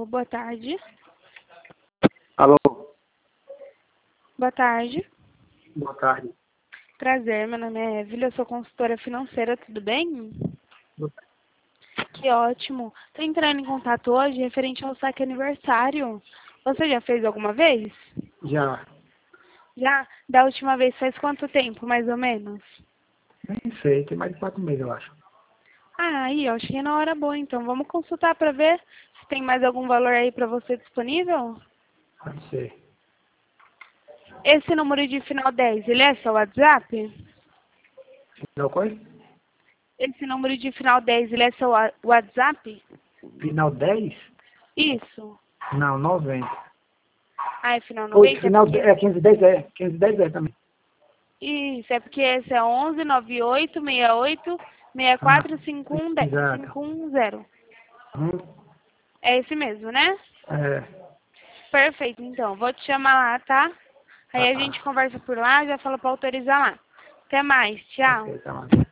Alô, boa tarde. Alô, Boa tarde. boa tarde. Prazer, meu nome é Evelyn, eu sou consultora financeira, tudo bem? Boa tarde. Que ótimo. Tô entrando em contato hoje referente ao saque aniversário. Você já fez alguma vez? Já, Já? Da última vez faz quanto tempo, mais ou menos? nem sei, tem mais de 4 meses, eu acho. Ah, aí, eu cheguei na hora boa, então vamos consultar para ver se tem mais algum valor aí para você disponível? Pode ser. Esse número de final 10, ele é seu WhatsApp? Final qual? Esse número de final 10, ele é seu WhatsApp? Final 10? Isso. Não, 90. Ah, é final Oi, 90? É final porque... é 510 é. 510 é também. Isso, é porque esse é 11 98 68 Ah, 64 51 exato. 510. Hum, É esse mesmo, né? é, Perfeito, então. Vou te chamar lá, tá? Aí a gente tá. conversa por lá, já fala pra autorizar lá. Até mais, tchau. Ok, tá mais.